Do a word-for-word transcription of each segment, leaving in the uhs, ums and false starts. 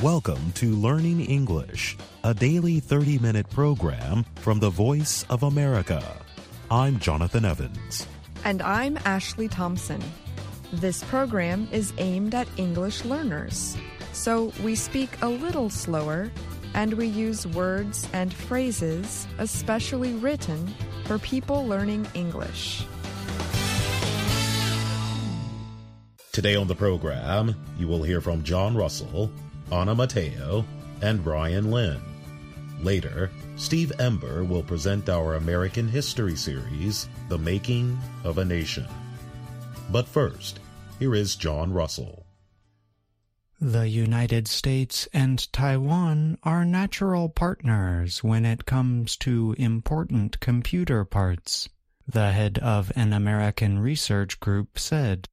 Welcome to Learning English, a daily thirty-minute program from the Voice of America. I'm Jonathan Evans. And I'm Ashley Thompson. This program is aimed at English learners, so we speak a little slower and we use words and phrases especially written for people learning English. Today on the program, you will hear from John Russell, Anna Mateo, and Brian Lynn. Later, Steve Ember will present our American history series, The Making of a Nation. But first, here is John Russell. The United States and Taiwan are natural partners when it comes to important computer parts, the head of an American research group said.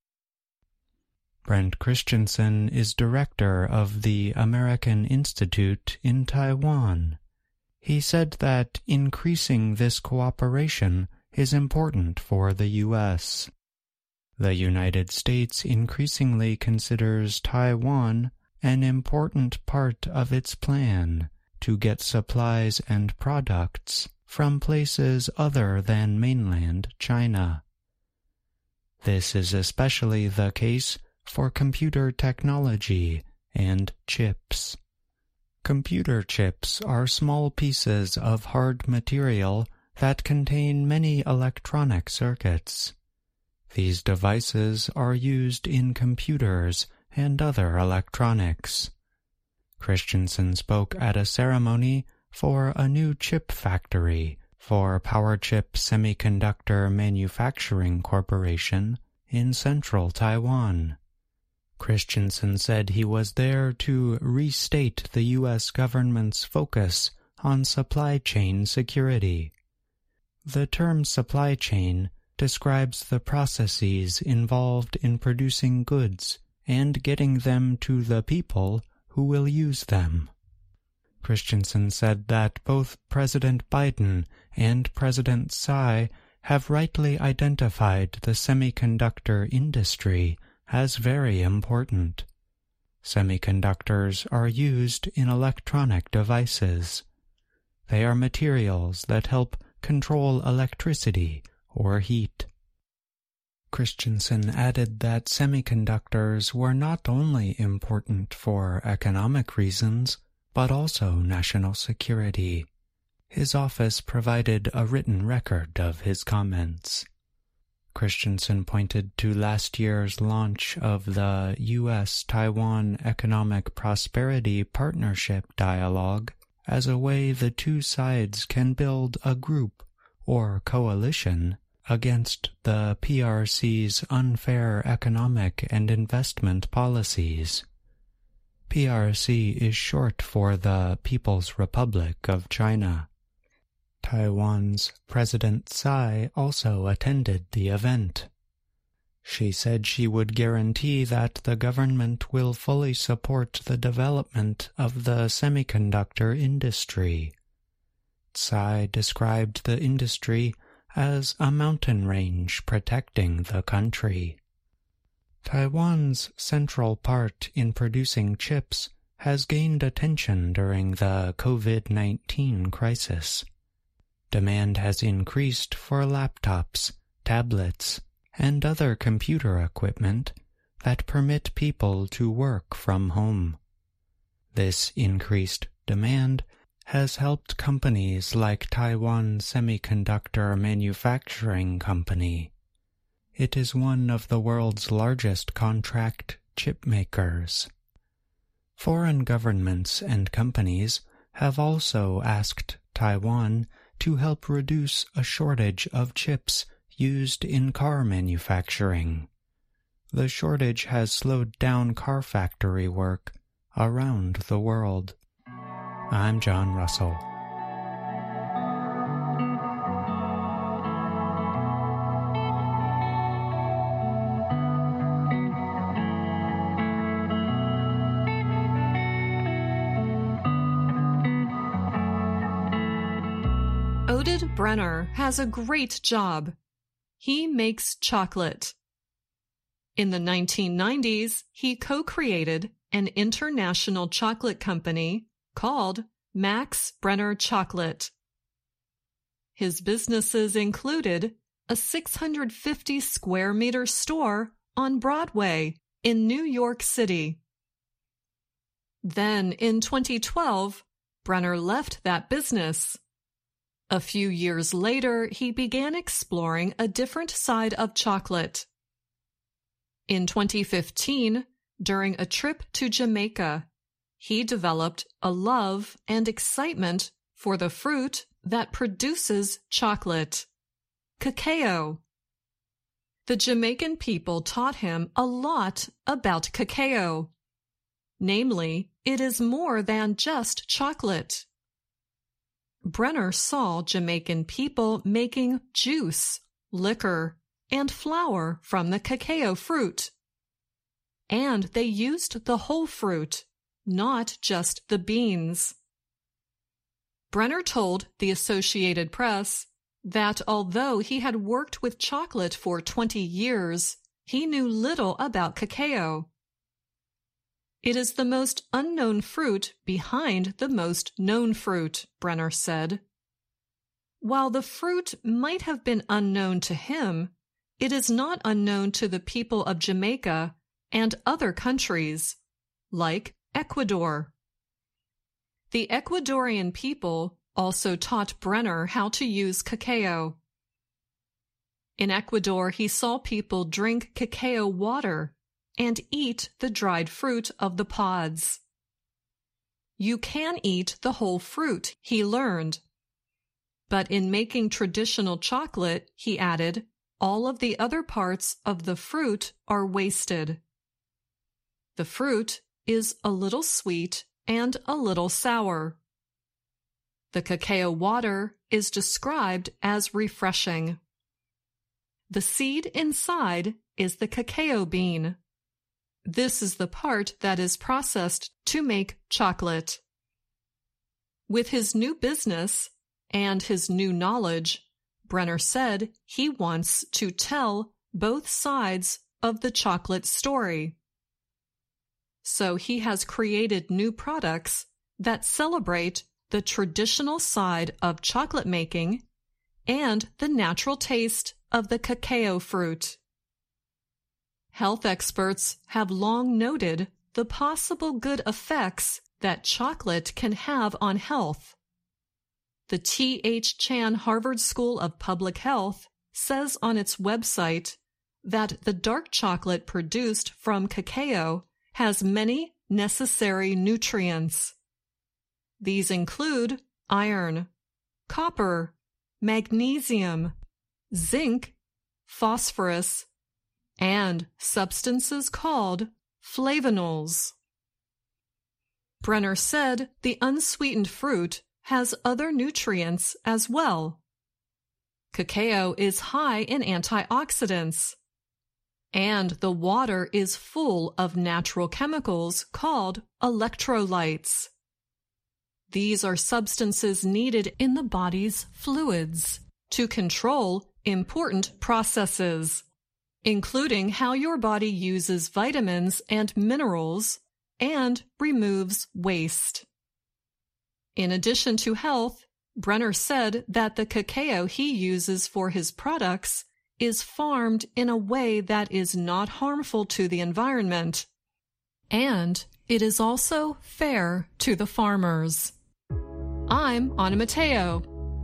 Brent Christensen is director of the American Institute in Taiwan. He said that increasing this cooperation is important for the U S. The United States increasingly considers Taiwan an important part of its plan to get supplies and products from places other than mainland China. This is especially the case for computer technology and chips. Computer chips are small pieces of hard material that contain many electronic circuits. These devices are used in computers and other electronics. Christensen spoke at a ceremony for a new chip factory for PowerChip Semiconductor Manufacturing Corporation in central Taiwan. Christensen said he was there to restate the U S government's focus on supply chain security. The term supply chain describes the processes involved in producing goods and getting them to the people who will use them. Christensen said that both President Biden and President Tsai have rightly identified the semiconductor industry as very important. Semiconductors are used in electronic devices. They are materials that help control electricity or heat. Christensen added that semiconductors were not only important for economic reasons, but also national security. His office provided a written record of his comments. Christensen pointed to last year's launch of the U S Taiwan Economic Prosperity Partnership Dialogue as a way the two sides can build a group or coalition against the P R C's unfair economic and investment policies. P R C is short for the People's Republic of China. Taiwan's President Tsai also attended the event. She said she would guarantee that the government will fully support the development of the semiconductor industry. Tsai described the industry as a mountain range protecting the country. Taiwan's central part in producing chips has gained attention during the COVID nineteen crisis. Demand has increased for laptops, tablets, and other computer equipment that permit people to work from home. This increased demand has helped companies like Taiwan Semiconductor Manufacturing Company. It is one of the world's largest contract chip makers. Foreign governments and companies have also asked Taiwan to help reduce a shortage of chips used in car manufacturing. The shortage has slowed down car factory work around the world. I'm John Russell. Oded Brenner has a great job. He makes chocolate. In the nineteen nineties, he co-created an international chocolate company called Max Brenner Chocolate. His businesses included a six hundred fifty square meter store on Broadway in New York City. Then, in twenty twelve, Brenner left that business. A few years later, he began exploring a different side of chocolate. In twenty fifteen, during a trip to Jamaica, he developed a love and excitement for the fruit that produces chocolate, cacao. The Jamaican people taught him a lot about cacao. Namely, it is more than just chocolate. Brenner saw Jamaican people making juice, liquor, and flour from the cacao fruit. And they used the whole fruit, not just the beans. Brenner told the Associated Press that although he had worked with chocolate for twenty years, he knew little about cacao. It is the most unknown fruit behind the most known fruit, Brenner said. While the fruit might have been unknown to him, it is not unknown to the people of Jamaica and other countries, like Ecuador. The Ecuadorian people also taught Brenner how to use cacao. In Ecuador, he saw people drink cacao water and eat the dried fruit of the pods. You can eat the whole fruit, he learned. But in making traditional chocolate, he added, all of the other parts of the fruit are wasted. The fruit is a little sweet and a little sour. The cacao water is described as refreshing. The seed inside is the cacao bean. This is the part that is processed to make chocolate. With his new business and his new knowledge, Brenner said he wants to tell both sides of the chocolate story. So he has created new products that celebrate the traditional side of chocolate making and the natural taste of the cacao fruit. Health experts have long noted the possible good effects that chocolate can have on health. The T H Chan Harvard School of Public Health says on its website that the dark chocolate produced from cacao has many necessary nutrients. These include iron, copper, magnesium, zinc, phosphorus, and substances called flavonols. Brenner said the unsweetened fruit has other nutrients as well. Cacao is high in antioxidants, and the water is full of natural chemicals called electrolytes. These are substances needed in the body's fluids to control important processes, including how your body uses vitamins and minerals and removes waste. In addition to health, Brenner said that the cacao he uses for his products is farmed in a way that is not harmful to the environment, and it is also fair to the farmers. I'm Ana Mateo.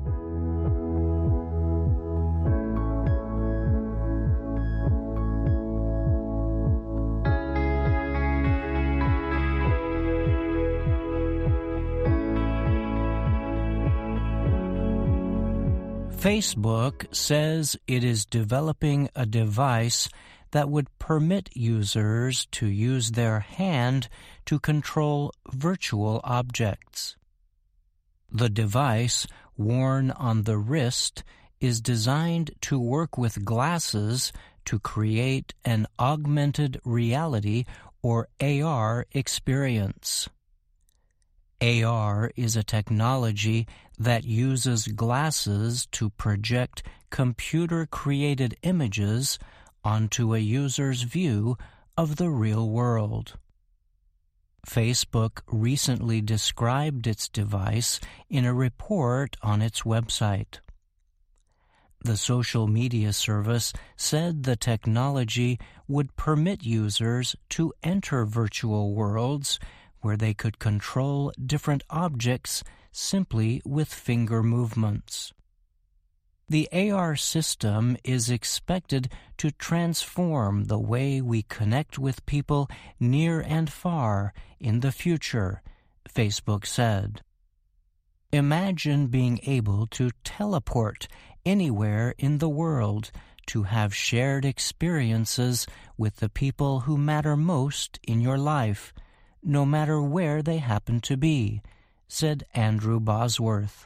Facebook says it is developing a device that would permit users to use their hand to control virtual objects. The device, worn on the wrist, is designed to work with glasses to create an augmented reality or A R experience. A R is a technology that uses glasses to project computer-created images onto a user's view of the real world. Facebook recently described its device in a report on its website. The social media service said the technology would permit users to enter virtual worlds where they could control different objects simply with finger movements. The A R system is expected to transform the way we connect with people near and far in the future, Facebook said. Imagine being able to teleport anywhere in the world to have shared experiences with the people who matter most in your life, no matter where they happen to be, said Andrew Bosworth.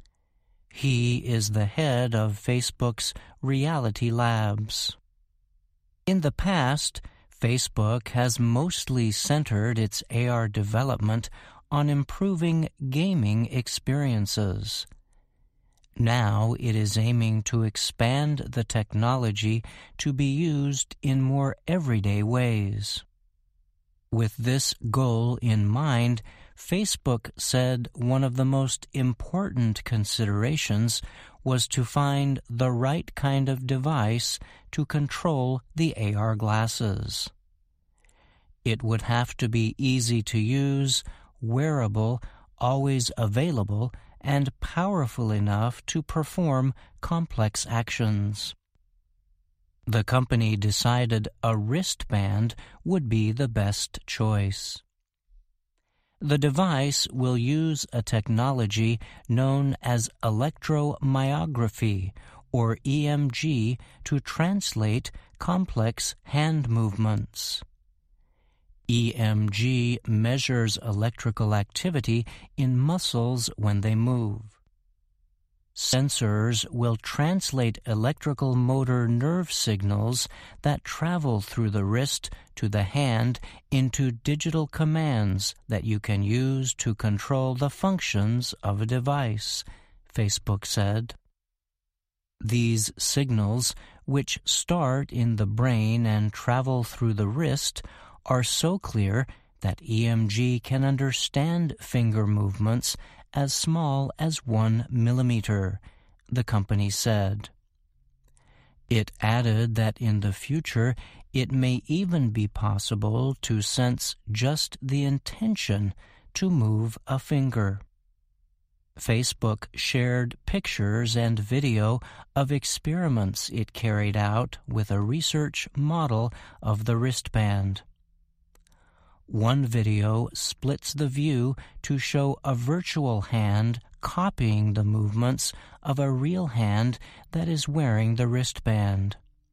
He is the head of Facebook's Reality Labs. In the past, Facebook has mostly centered its A R development on improving gaming experiences. Now it is aiming to expand the technology to be used in more everyday ways. With this goal in mind, Facebook said one of the most important considerations was to find the right kind of device to control the A R glasses. It would have to be easy to use, wearable, always available, and powerful enough to perform complex actions. The company decided a wristband would be the best choice. The device will use a technology known as electromyography, or E M G, to translate complex hand movements. E M G measures electrical activity in muscles when they move. Sensors will translate electrical motor nerve signals that travel through the wrist to the hand into digital commands that you can use to control the functions of a device, Facebook said. These signals, which start in the brain and travel through the wrist, are so clear that E M G can understand finger movements as small as one millimeter, the company said. It added that in the future it may even be possible to sense just the intention to move a finger. Facebook shared pictures and video of experiments it carried out with a research model of the wristband. One video splits the view to show a virtual hand copying the movements of a real hand that is wearing the wristband.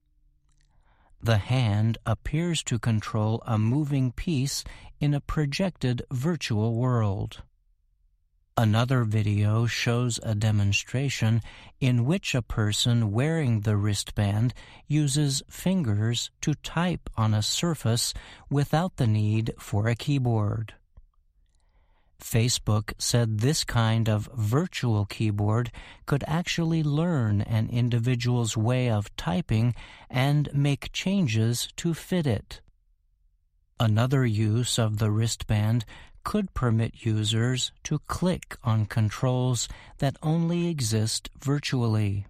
The hand appears to control a moving piece in a projected virtual world. Another video shows a demonstration in which a person wearing the wristband uses fingers to type on a surface without the need for a keyboard. Facebook said this kind of virtual keyboard could actually learn an individual's way of typing and make changes to fit it. Another use of the wristband could permit users to click on controls that only exist virtually.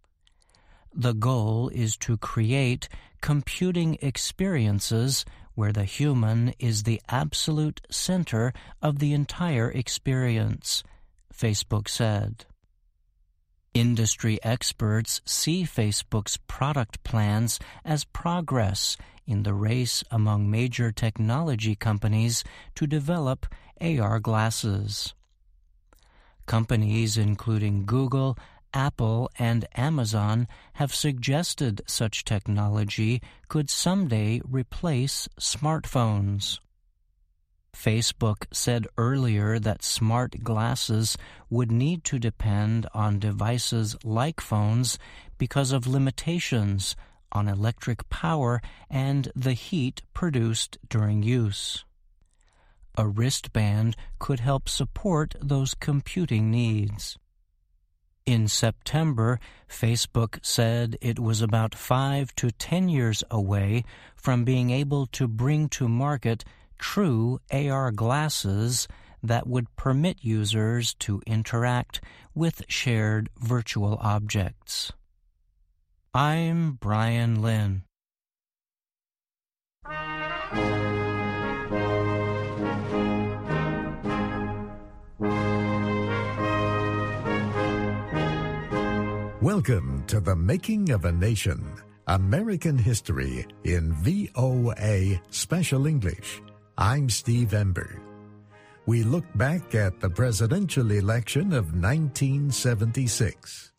The goal is to create computing experiences where the human is the absolute center of the entire experience, Facebook said. Industry experts see Facebook's product plans as progress in the race among major technology companies to develop A R glasses. Companies including Google, Apple, and Amazon have suggested such technology could someday replace smartphones. Facebook said earlier that smart glasses would need to depend on devices like phones because of limitations on electric power and the heat produced during use. A wristband could help support those computing needs. In September, Facebook said it was about five to ten years away from being able to bring to market true A R glasses that would permit users to interact with shared virtual objects. I'm Brian Lynn. Welcome to The Making of a Nation, American History in V O A Special English. I'm Steve Ember. We look back at the presidential election of nineteen seventy-six.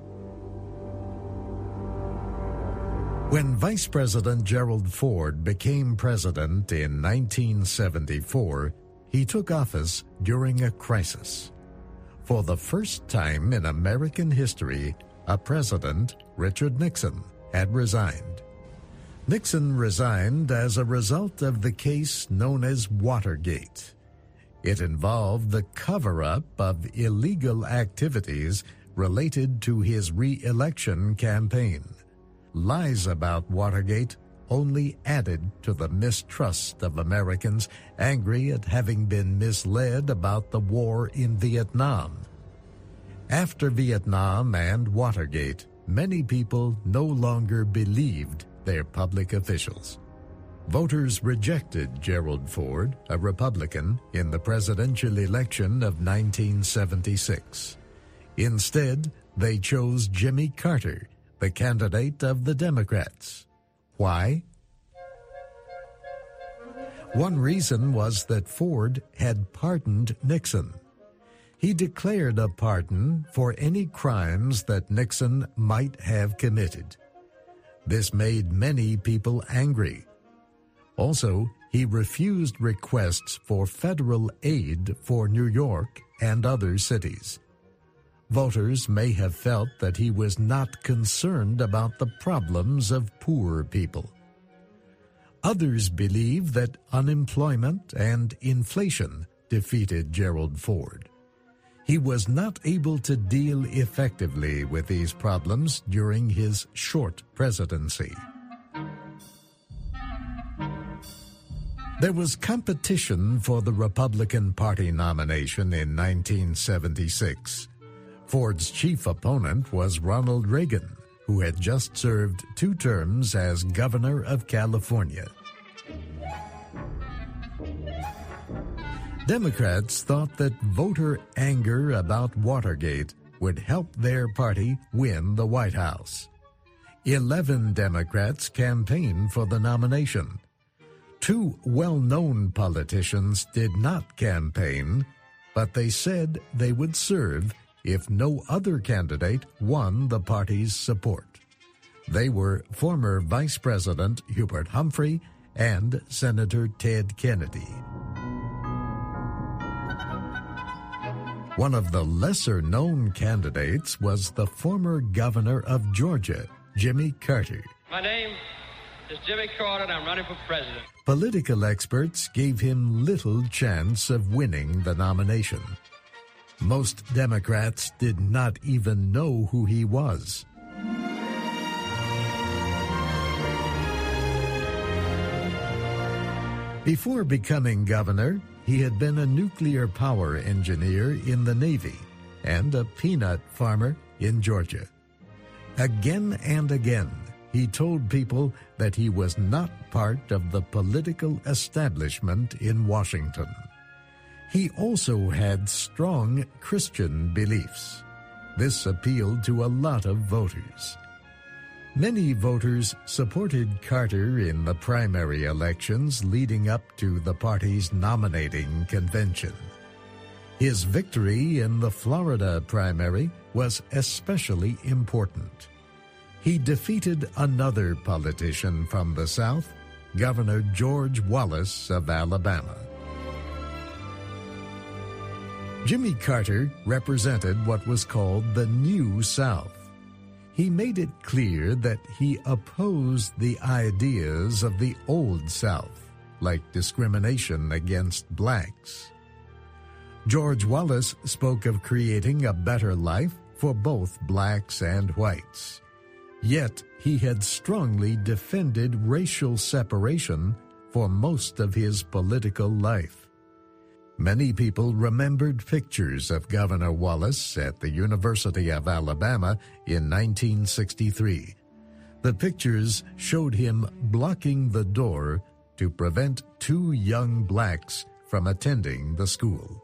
When Vice President Gerald Ford became president in nineteen seventy-four, he took office during a crisis. For the first time in American history, a president, Richard Nixon, had resigned. Nixon resigned as a result of the case known as Watergate. It involved the cover-up of illegal activities related to his re-election campaign. Lies about Watergate only added to the mistrust of Americans angry at having been misled about the war in Vietnam. After Vietnam and Watergate, many people no longer believed their public officials. Voters rejected Gerald Ford, a Republican, in the presidential election of nineteen seventy-six. Instead, they chose Jimmy Carter, the candidate of the Democrats. Why? One reason was that Ford had pardoned Nixon. He declared a pardon for any crimes that Nixon might have committed. This made many people angry. Also, he refused requests for federal aid for New York and other cities. Voters may have felt that he was not concerned about the problems of poor people. Others believe that unemployment and inflation defeated Gerald Ford. He was not able to deal effectively with these problems during his short presidency. There was competition for the Republican Party nomination in nineteen seventy-six. Ford's chief opponent was Ronald Reagan, who had just served two terms as governor of California. Democrats thought that voter anger about Watergate would help their party win the White House. Eleven Democrats campaigned for the nomination. Two well-known politicians did not campaign, but they said they would serve if no other candidate won the party's support. They were former Vice President Hubert Humphrey and Senator Ted Kennedy. One of the lesser-known candidates was the former governor of Georgia, Jimmy Carter. My name is Jimmy Carter, and I'm running for president. Political experts gave him little chance of winning the nomination. Most Democrats did not even know who he was. Before becoming governor, he had been a nuclear power engineer in the Navy and a peanut farmer in Georgia. Again and again, he told people that he was not part of the political establishment in Washington. He also had strong Christian beliefs. This appealed to a lot of voters. Many voters supported Carter in the primary elections leading up to the party's nominating convention. His victory in the Florida primary was especially important. He defeated another politician from the South, Governor George Wallace of Alabama. Jimmy Carter represented what was called the New South. He made it clear that he opposed the ideas of the Old South, like discrimination against blacks. George Wallace spoke of creating a better life for both blacks and whites. Yet he had strongly defended racial separation for most of his political life. Many people remembered pictures of Governor Wallace at the University of Alabama in nineteen sixty-three. The pictures showed him blocking the door to prevent two young blacks from attending the school.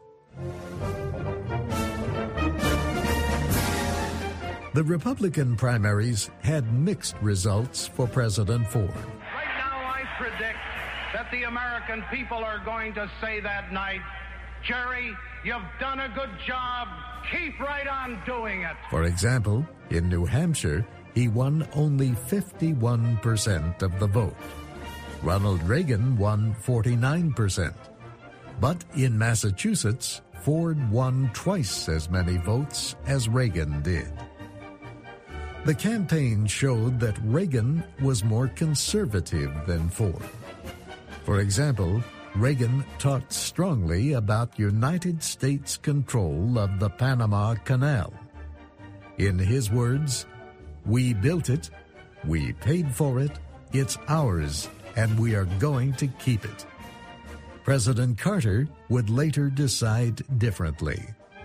The Republican primaries had mixed results for President Ford. Right now, I predict that the American people are going to say that night, Jerry, you've done a good job. Keep right on doing it. For example, in New Hampshire, he won only fifty-one percent of the vote. Ronald Reagan won forty-nine percent. But in Massachusetts, Ford won twice as many votes as Reagan did. The campaign showed that Reagan was more conservative than Ford. For example, Reagan talked strongly about United States control of the Panama Canal. In his words, "We built it, we paid for it, it's ours, and we are going to keep it." President Carter would later decide differently.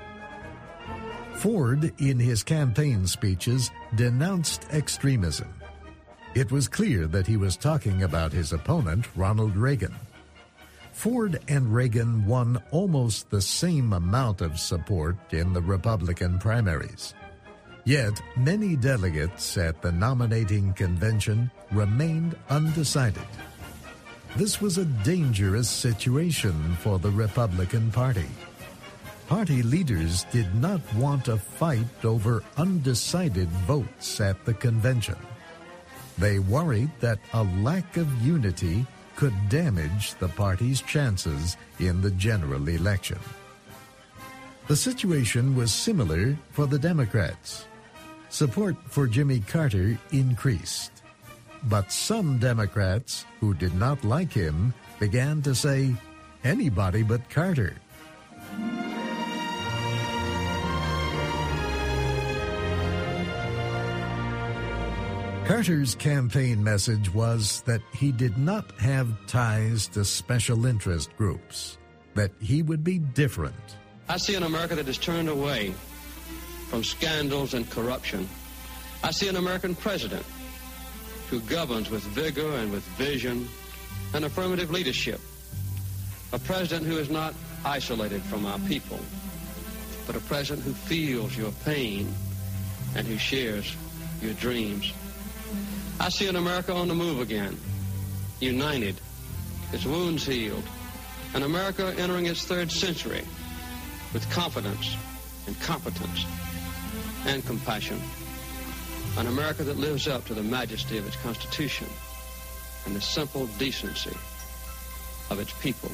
Ford, in his campaign speeches, denounced extremism. It was clear that he was talking about his opponent, Ronald Reagan. Ford and Reagan won almost the same amount of support in the Republican primaries. Yet, many delegates at the nominating convention remained undecided. This was a dangerous situation for the Republican Party. Party leaders did not want a fight over undecided votes at the convention. They worried that a lack of unity could damage the party's chances in the general election. The situation was similar for the Democrats. Support for Jimmy Carter increased. But some Democrats who did not like him began to say, "Anybody but Carter." Carter's campaign message was that he did not have ties to special interest groups, that he would be different. I see an America that is turned away from scandals and corruption. I see an American president who governs with vigor and with vision and affirmative leadership. A president who is not isolated from our people, but a president who feels your pain and who shares your dreams. I see an America on the move again, united, its wounds healed, an America entering its third century with confidence and competence and compassion, an America that lives up to the majesty of its Constitution and the simple decency of its people.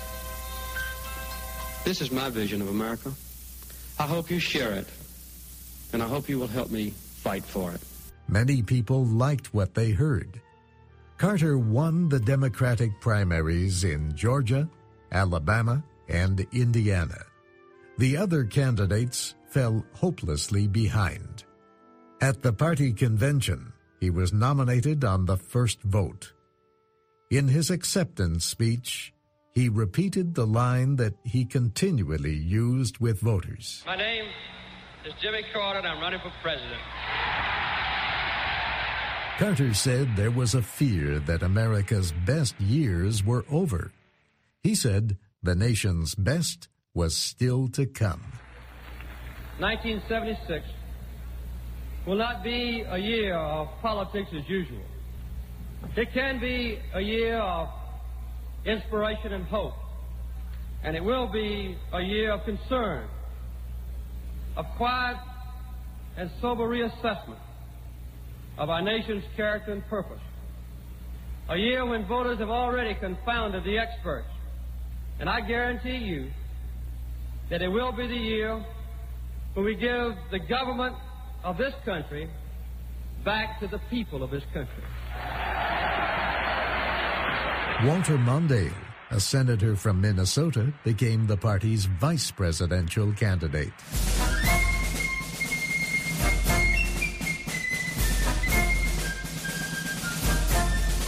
This is my vision of America. I hope you share it, and I hope you will help me fight for it. Many people liked what they heard. Carter won the Democratic primaries in Georgia, Alabama, and Indiana. The other candidates fell hopelessly behind. At the party convention, he was nominated on the first vote. In his acceptance speech, he repeated the line that he continually used with voters. My name is Jimmy Carter, and I'm running for president. Carter said there was a fear that America's best years were over. He said the nation's best was still to come. nineteen seventy-six will not be a year of politics as usual. It can be a year of inspiration and hope, and it will be a year of concern, of quiet and sober reassessment of our nation's character and purpose. A year when voters have already confounded the experts. And I guarantee you that it will be the year when we give the government of this country back to the people of this country. Walter Mondale, a senator from Minnesota, became the party's vice presidential candidate.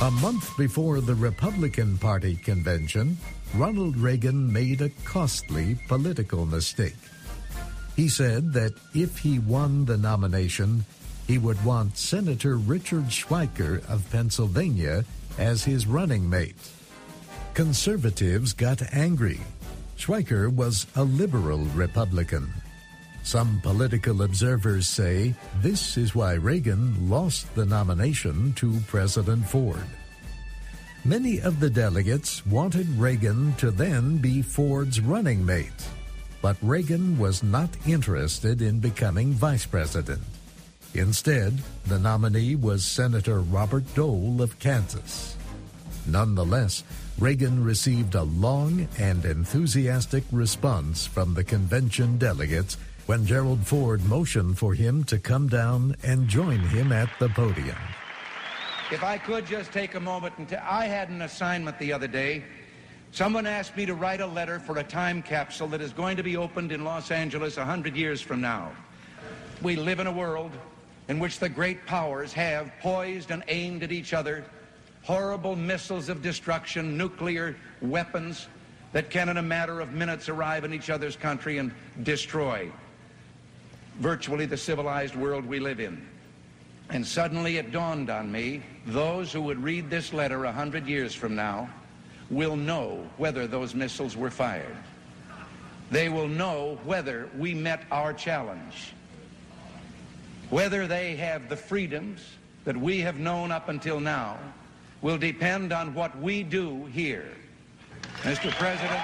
A month before the Republican Party convention, Ronald Reagan made a costly political mistake. He said that if he won the nomination, he would want Senator Richard Schweiker of Pennsylvania as his running mate. Conservatives got angry. Schweiker was a liberal Republican. Some political observers say this is why Reagan lost the nomination to President Ford. Many of the delegates wanted Reagan to then be Ford's running mate, but Reagan was not interested in becoming vice president. Instead, the nominee was Senator Robert Dole of Kansas. Nonetheless, Reagan received a long and enthusiastic response from the convention delegates when Gerald Ford motioned for him to come down and join him at the podium. If I could just take a moment and t- I had an assignment the other day. Someone asked me to write a letter for a time capsule that is going to be opened in Los Angeles a hundred years from now. We live in a world in which the great powers have poised and aimed at each other horrible missiles of destruction, nuclear weapons that can in a matter of minutes arrive in each other's country and destroy virtually the civilized world we live in. And suddenly it dawned on me, those who would read this letter a hundred years from now will know whether those missiles were fired. They will know whether we met our challenge, whether they have the freedoms that we have known up until now will depend on what we do here. Mister President,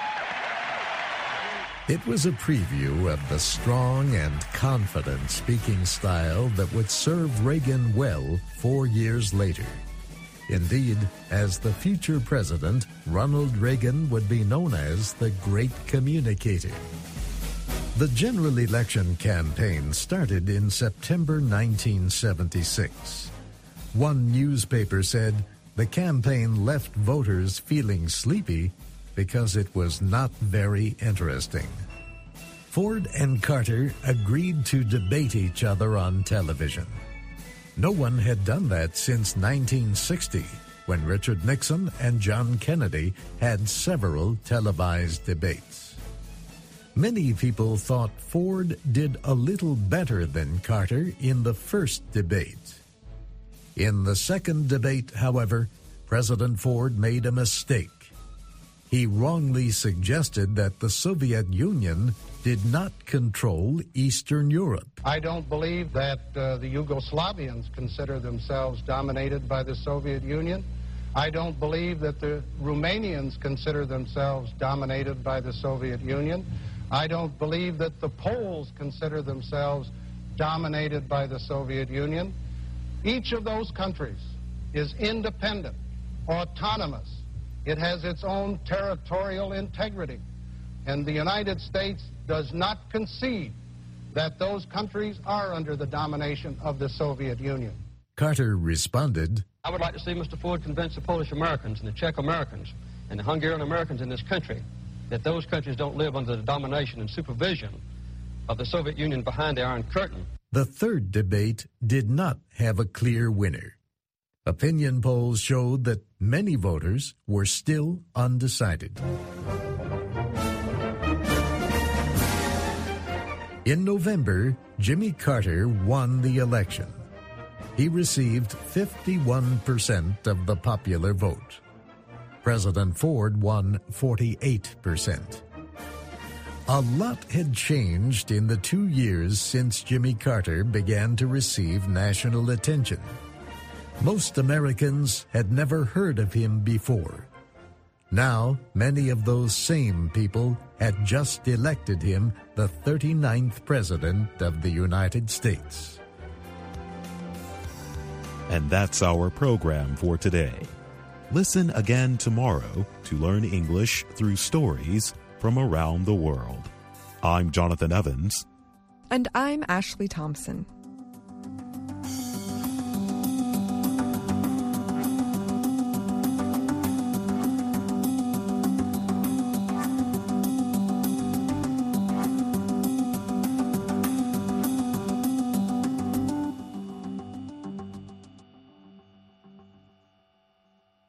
it was a preview of the strong and confident speaking style that would serve Reagan well four years later. Indeed, as the future president, Ronald Reagan would be known as the Great Communicator. The general election campaign started in September nineteen seventy-six. One newspaper said the campaign left voters feeling sleepy because it was not very interesting. Ford and Carter agreed to debate each other on television. No one had done that since nineteen sixty, when Richard Nixon and John Kennedy had several televised debates. Many people thought Ford did a little better than Carter in the first debate. In the second debate, however, President Ford made a mistake. He wrongly suggested that the Soviet Union did not control Eastern Europe. I don't believe that uh, the Yugoslavians consider themselves dominated by the Soviet Union. I don't believe that the Romanians consider themselves dominated by the Soviet Union. I don't believe that the Poles consider themselves dominated by the Soviet Union. Each of those countries is independent, autonomous. It has its own territorial integrity. And the United States does not concede that those countries are under the domination of the Soviet Union. Carter responded, I would like to see Mister Ford convince the Polish Americans and the Czech Americans and the Hungarian Americans in this country that those countries don't live under the domination and supervision of the Soviet Union behind the Iron Curtain. The third debate did not have a clear winner. Opinion polls showed that many voters were still undecided. In November, Jimmy Carter won the election. He received fifty-one percent of the popular vote. President Ford won forty-eight percent. A lot had changed in the two years since Jimmy Carter began to receive national attention. Most Americans had never heard of him before. Now, many of those same people had just elected him the thirty-ninth President of the United States. And that's our program for today. Listen again tomorrow to learn English through stories from around the world. I'm Jonathan Evans. And I'm Ashley Thompson.